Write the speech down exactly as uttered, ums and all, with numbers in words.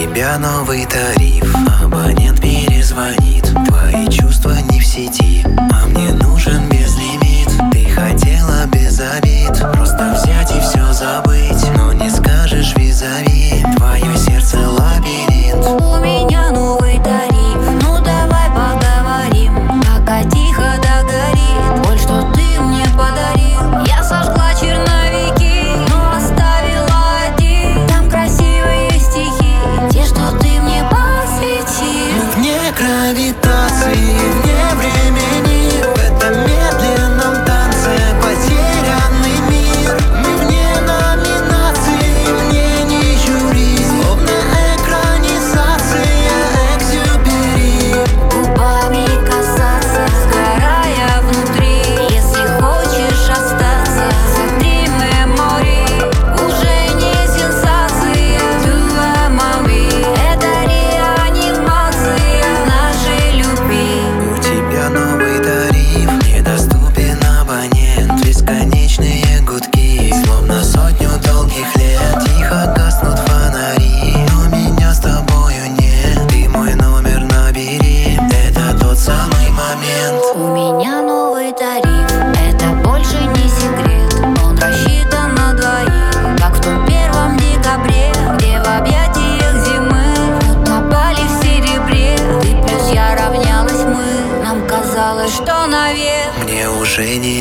тебя новый тариф, абонент перезвонит. Твои чувства не в сети, а мне нужен безлимит. Ты хотела без обид просто взять и все забыть, но не скажешь визави, твое сердце лабиринт. У меня новый тариф, ну давай поговорим, пока тихо догорит боль, что ты мне подарил. Я сожгла черновики, но оставила один. Там красивые стихи, те, что ты мне посвятил. Вне гравитации, вне времени, в этом медленном танце потерянный мир. Мы вне номинации, мне не жюри, словно экранизация Экзюпери. Губами касаться, сгорая внутри. Если хочешь остаться, сотри мемори. Уже не сенсация, Туа мами. Это реанимация нашей любви. У тебя новый тариф, недоступен абонент. Бесконечные гудки, словно сотню долгих лет. Тихо гаснут фонари, но меня с тобою нет. Ты мой номер набери, это тот самый момент. У меня новый тариф, это больше не секрет. Он рассчитан на двоих, как в том первом декабре, где в объятиях зимы утопали в серебре. Ты плюс я равнялась мы, нам казалось, что навек. Мне уже не